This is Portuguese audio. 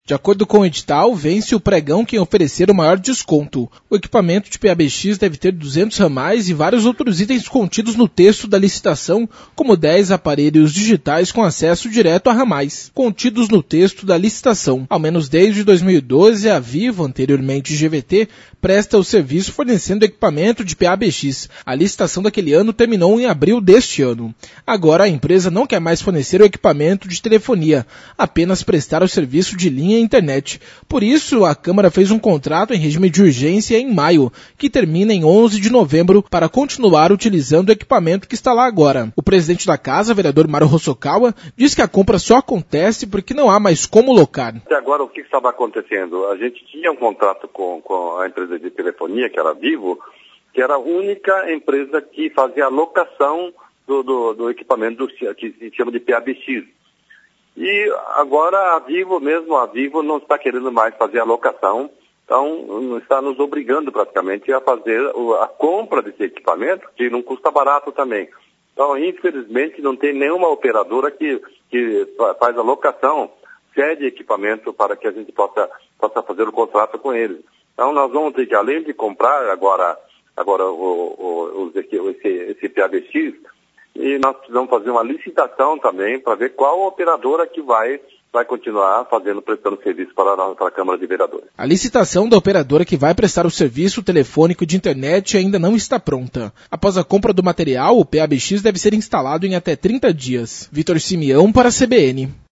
De acordo com o edital, vence o pregão quem oferecer o maior desconto. O equipamento de PABX deve ter 200 ramais e vários outros itens contidos no texto da licitação, como 10 aparelhos digitais com acesso direto a ramais, contidos no texto da licitação. Ao menos desde 2012, a Vivo, anteriormente GVT, presta o serviço fornecendo equipamento de PABX. A licitação daquele ano terminou em abril deste ano. Agora a empresa não quer mais fornecer o equipamento de telefonia, apenas prestar o serviço de linha e internet. Por isso, a Câmara fez um contrato em regime de urgência em maio, que termina em 11 de novembro, para continuar utilizando o equipamento que está lá agora. O presidente da casa, vereador Mário Hosokawa, diz que a compra só acontece porque não há mais como locar. Até agora, o que estava acontecendo? A gente tinha um contrato com a empresa de telefonia, que era a Vivo, que era a única empresa que fazia a locação do equipamento que se chama de PABX. E agora a Vivo não está querendo mais fazer a locação, então está nos obrigando praticamente a fazer a compra desse equipamento, que não custa barato também. Então, infelizmente, não tem nenhuma operadora que faz a locação, cede equipamento para que a gente possa fazer o contrato com eles. Então, nós vamos ter que, além de comprar agora esse PABX, e nós precisamos fazer uma licitação também para ver qual operadora que vai continuar prestando serviço para a Câmara de Vereadores. A licitação da operadora que vai prestar o serviço telefônico de internet ainda não está pronta. Após a compra do material, o PABX deve ser instalado em até 30 dias. Vitor Simeão para a CBN.